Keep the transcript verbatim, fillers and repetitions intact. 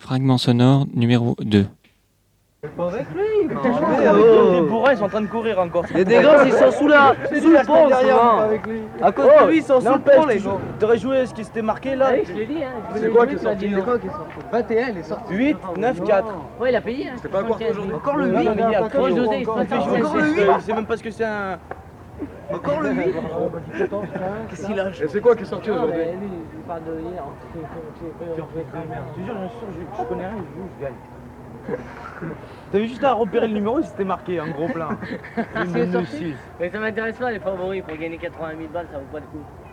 Fragment sonore numéro deux. Pas avec lui. Oh, oh. Les bourrins, ils sont en train de courir encore. Il y a des gosses, ils sont sous la, sous le pont derrière. À cause de lui, ils sont sous le pont, les gens. T'aurais joué ce qui s'était marqué là. Je l'ai dit, hein. C'est quoi qui est sorti? vingt et un, il est sorti. huit, neuf, quatre. Ouais, il a payé. C'était pas encore aujourd'hui. Encore le Non, huit. non, mais il y a Moi, encore je le dosais, il se passe Encore encore le le huit. huit. Je sais même pas ce que c'est un. Encore le huit. Qu'est-ce qu'il a? Et c'est quoi qui est sorti aujourd'hui? Lui, il parle de hier. Je te jure, je je connais rien, je joue, je gagne. T'avais juste à repérer le numéro, c'était marqué en gros plein. Mais ça m'intéresse pas les favoris pour gagner quatre-vingt mille balles, ça vaut pas le coup.